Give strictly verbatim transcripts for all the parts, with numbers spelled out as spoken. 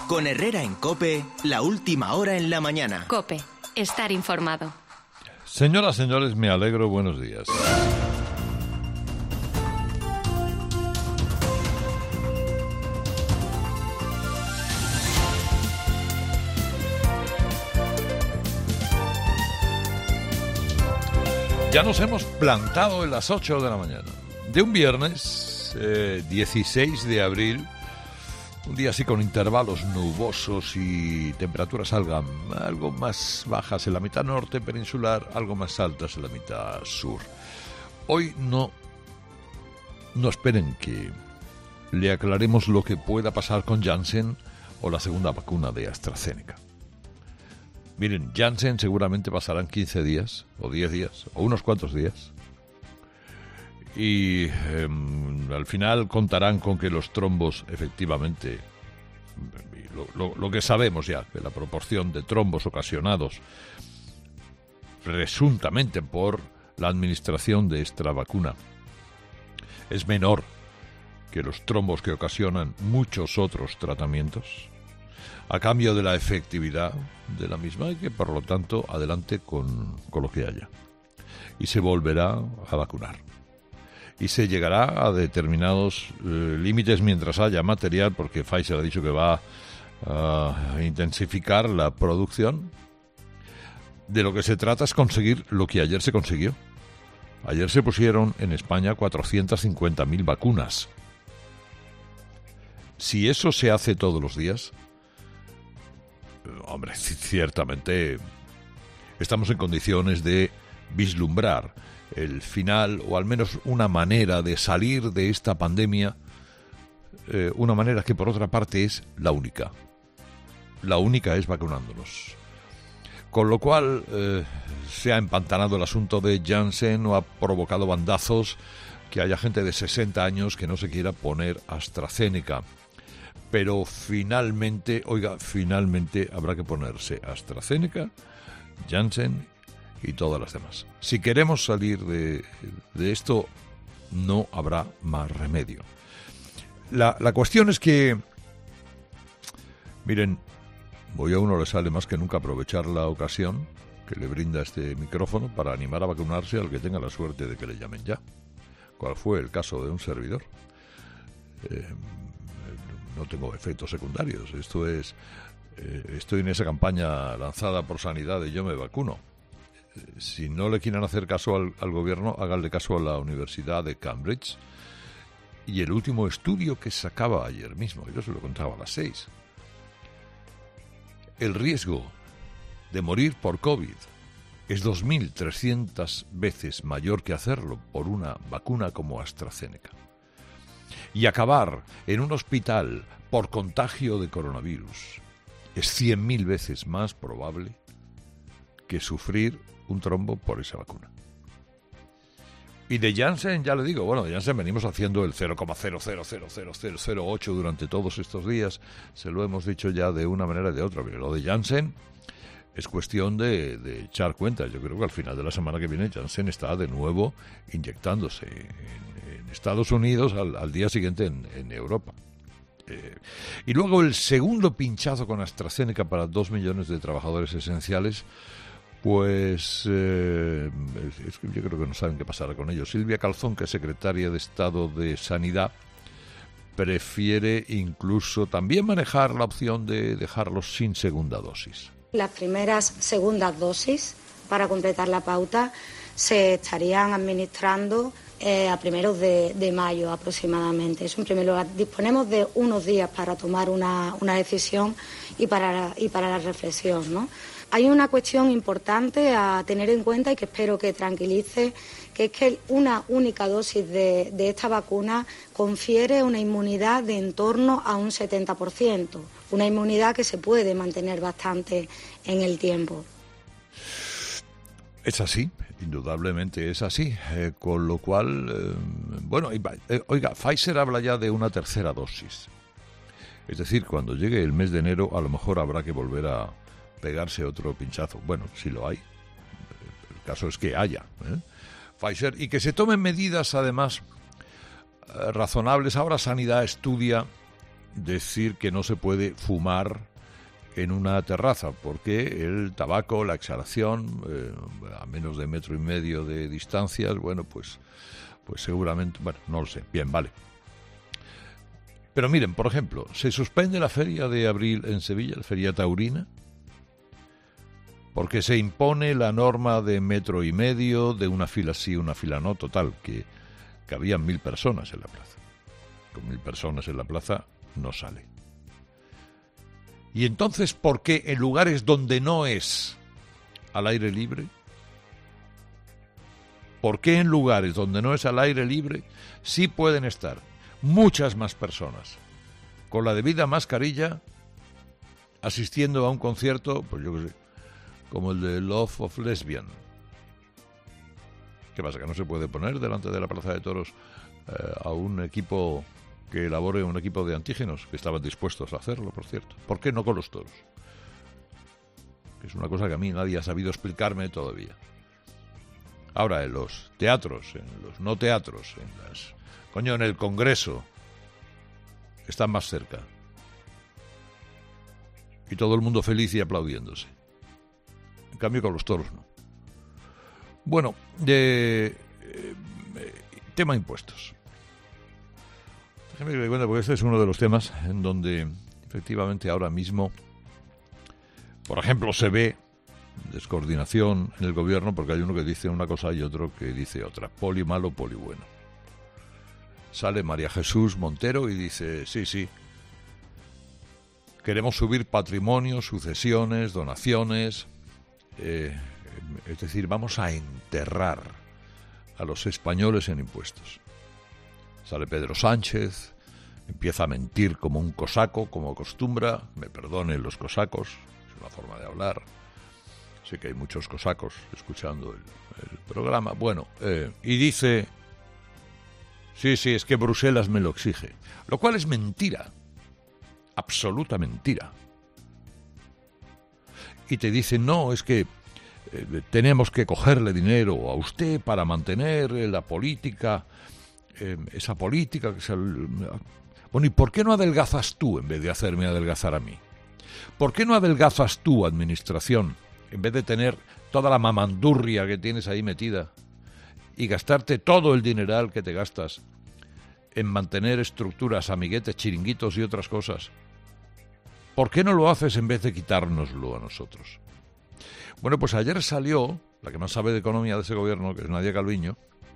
Con Herrera en COPE, la última hora en la mañana. COPE, estar informado. Señoras, señores, me alegro, buenos días. Ya nos hemos plantado en las ocho de la mañana de un viernes eh, dieciséis de abril, un día así con intervalos nubosos y temperaturas algo, algo más bajas en la mitad norte peninsular, algo más altas en la mitad sur. Hoy no, no esperen que le aclaremos lo que pueda pasar con Janssen o la segunda vacuna de AstraZeneca. Miren, Janssen seguramente pasarán quince días, o diez días, o unos cuantos días. Y eh, al final contarán con que los trombos, efectivamente, lo, lo, lo que sabemos ya, que la proporción de trombos ocasionados presuntamente por la administración de esta vacuna es menor que los trombos que ocasionan muchos otros tratamientos, a cambio de la efectividad de la misma, y que por lo tanto adelante con, con lo que haya. Y se volverá a vacunar. Y se llegará a determinados eh, límites mientras haya material, porque Pfizer ha dicho que va a intensificar la producción. De lo que se trata es conseguir lo que ayer se consiguió. Ayer se pusieron en España cuatrocientas cincuenta mil vacunas. Si eso se hace todos los días, hombre, ciertamente estamos en condiciones de vislumbrar el final, o al menos una manera de salir de esta pandemia, eh, una manera que por otra parte es la única. La única es vacunándonos. Con lo cual eh, se ha empantanado el asunto de Janssen, o ha provocado bandazos que haya gente de sesenta años que no se quiera poner AstraZeneca. Pero finalmente, oiga, finalmente habrá que ponerse AstraZeneca, Janssen y todas las demás. Si queremos salir de, de esto, no habrá más remedio. La, la cuestión es que, miren, voy a uno le sale más que nunca aprovechar la ocasión que le brinda este micrófono para animar a vacunarse al que tenga la suerte de que le llamen ya. ¿Cuál fue el caso de un servidor? Eh, no tengo efectos secundarios. Esto es, eh, estoy en esa campaña lanzada por Sanidad de yo me vacuno. Eh, si no le quieren hacer caso al, al gobierno, háganle caso a la Universidad de Cambridge. Y el último estudio que sacaba ayer mismo, yo se lo contaba a las seis. El riesgo de morir por COVID es dos mil trescientas veces mayor que hacerlo por una vacuna como AstraZeneca. Y acabar en un hospital por contagio de coronavirus es cien mil veces más probable que sufrir un trombo por esa vacuna. Y de Janssen, ya le digo, bueno, de Janssen venimos haciendo el cero coma cero cero cero cero cero cero ocho durante todos estos días, se lo hemos dicho ya de una manera o de otra, pero lo de Janssen es cuestión de, de echar cuentas. Yo creo que al final de la semana que viene Janssen está de nuevo inyectándose en, en Estados Unidos, al, al día siguiente en, en Europa. Eh, y luego el segundo pinchazo con AstraZeneca para dos millones de trabajadores esenciales, pues eh, es que yo creo que no saben qué pasará con ellos. Silvia Calzón, que es secretaria de Estado de Sanidad, prefiere incluso también manejar la opción de dejarlos sin segunda dosis. Las primeras segundas dosis para completar la pauta se estarían administrando eh, a primeros de, de mayo aproximadamente. Eso en primer lugar. Disponemos de unos días para tomar una, una decisión y para, y para la reflexión, ¿no? Hay una cuestión importante a tener en cuenta y que espero que tranquilice, que es que una única dosis de, de esta vacuna confiere una inmunidad de en torno a un setenta por ciento, una inmunidad que se puede mantener bastante en el tiempo. Es así, indudablemente es así, eh, con lo cual, eh, bueno, eh, oiga, Pfizer habla ya de una tercera dosis. Es decir, cuando llegue el mes de enero a lo mejor habrá que volver a pegarse otro pinchazo. Bueno, si lo hay, el caso es que haya, ¿eh? Pfizer, y que se tomen medidas además eh, razonables. Ahora Sanidad estudia decir que no se puede fumar en una terraza, porque el tabaco, la exhalación, eh, a menos de metro y medio de distancias, bueno, pues, pues seguramente, bueno, no lo sé, bien, vale. Pero miren, por ejemplo, se suspende la feria de abril en Sevilla, la feria taurina, porque se impone la norma de metro y medio, de una fila sí, una fila no, total, que, que había mil personas en la plaza. Con mil personas en la plaza no sale. Y entonces, ¿por qué en lugares donde no es al aire libre? ¿Por qué en lugares donde no es al aire libre sí pueden estar muchas más personas con la debida mascarilla asistiendo a un concierto, pues yo qué sé, como el de Love of Lesbian? ¿Qué pasa? ¿Que no se puede poner delante de la Plaza de Toros eh, a un equipo que elabore un equipo de antígenos, que estaban dispuestos a hacerlo, por cierto? ¿Por qué no con los toros? Que es una cosa que a mí nadie ha sabido explicarme todavía. Ahora, en los teatros, en los no teatros, en las... Coño, en el Congreso, están más cerca. Y todo el mundo feliz y aplaudiéndose. En cambio, con los toros no. Bueno, de... Eh, tema impuestos. Déjeme que le cuente, porque este es uno de los temas en donde efectivamente ahora mismo, por ejemplo, se ve descoordinación en el gobierno, porque hay uno que dice una cosa y otro que dice otra. Poli malo, poli bueno. Sale María Jesús Montero y dice, sí, sí, queremos subir patrimonio, sucesiones, donaciones, eh, es decir, vamos a enterrar a los españoles en impuestos. Sale Pedro Sánchez, empieza a mentir como un cosaco, como acostumbra, me perdonen los cosacos, es una forma de hablar. Sé que hay muchos cosacos escuchando el, el programa. Bueno, eh, y dice, sí, sí, es que Bruselas me lo exige. Lo cual es mentira, absoluta mentira. Y te dice, no, es que eh, tenemos que cogerle dinero a usted para mantener eh, la política, eh, esa política que se... Bueno, ¿y por qué no adelgazas tú en vez de hacerme adelgazar a mí? ¿Por qué no adelgazas tú, administración, en vez de tener toda la mamandurria que tienes ahí metida y gastarte todo el dineral que te gastas en mantener estructuras, amiguetes, chiringuitos y otras cosas? ¿Por qué no lo haces en vez de quitárnoslo a nosotros? Bueno, pues ayer salió la que más sabe de economía de ese gobierno, que es Nadia Calviño,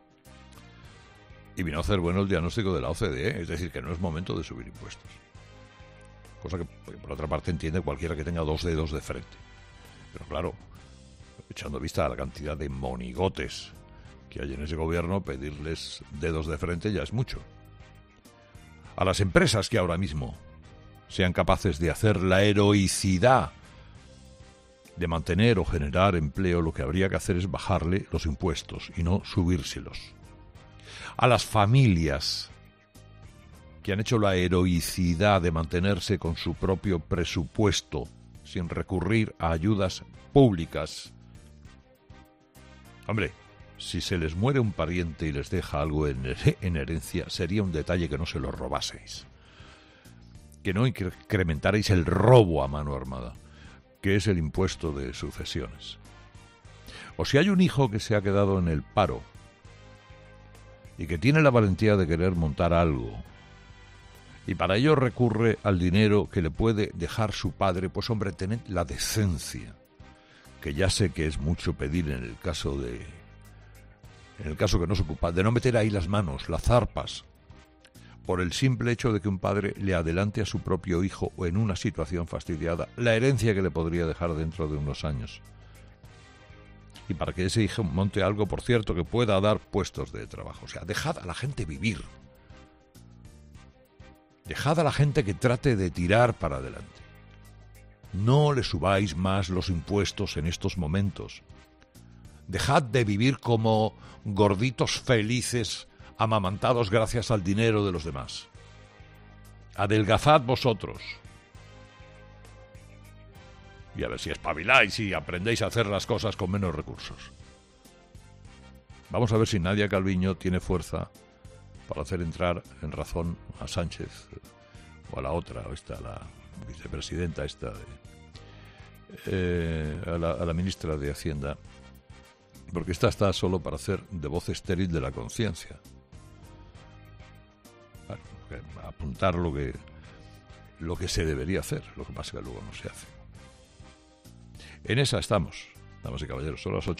y vino a hacer bueno el diagnóstico de la O C D E, es decir, que no es momento de subir impuestos. Cosa que, por otra parte, entiende cualquiera que tenga dos dedos de frente. Pero claro, echando vista a la cantidad de monigotes que hay en ese gobierno, pedirles dedos de frente ya es mucho. A las empresas que ahora mismo sean capaces de hacer la heroicidad de mantener o generar empleo, lo que habría que hacer es bajarle los impuestos y no subírselos. A las familias que han hecho la heroicidad de mantenerse con su propio presupuesto sin recurrir a ayudas públicas. Hombre, si se les muere un pariente y les deja algo en, en herencia, sería un detalle que no se lo robaseis. Que no incrementarais el robo a mano armada, que es el impuesto de sucesiones. O si hay un hijo que se ha quedado en el paro y que tiene la valentía de querer montar algo, y para ello recurre al dinero que le puede dejar su padre, pues hombre, tened la decencia, que ya sé que es mucho pedir en el caso de, en el caso que no se ocupa, de no meter ahí las manos, las zarpas, por el simple hecho de que un padre le adelante a su propio hijo o en una situación fastidiada la herencia que le podría dejar dentro de unos años. Y para que ese hijo monte algo, por cierto, que pueda dar puestos de trabajo. O sea, dejad a la gente vivir. Dejad a la gente que trate de tirar para adelante. No le subáis más los impuestos en estos momentos. Dejad de vivir como gorditos felices, amamantados gracias al dinero de los demás. Adelgazad vosotros. Y a ver si espabiláis y aprendéis a hacer las cosas con menos recursos. Vamos a ver si Nadia Calviño tiene fuerza para hacer entrar en razón a Sánchez o a la otra, o esta, la vicepresidenta esta, de, eh, a, la, a la ministra de Hacienda, porque esta está solo para hacer de voz estéril de la conciencia. Bueno, apuntar lo que, lo que se debería hacer, lo que pasa es que luego no se hace. En esa estamos, damas y caballeros, son las ocho.